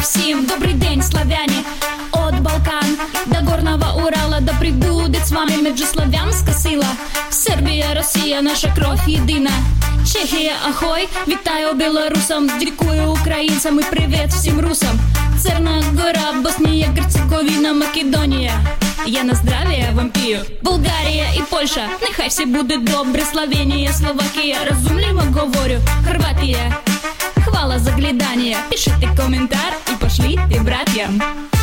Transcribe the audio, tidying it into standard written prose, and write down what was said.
всім добрий день, славяне. От Балкан до горного Урала, да прибудет с вами междуславянська сила. Сербія, Росія, наша кров єдина. Чехія, ахой, вітаю білорусам, дякую українцям і привіт всім русам. Черна Гора, Боснія, Герцеговина, Македонія. Я на здравие вам пію. Болгарія і Польща, нехай всі буде добре. Словенія, Словакія, розумливо говорю. Хорватія, хвала за глядання. Пишите коментар і пошліть братьям.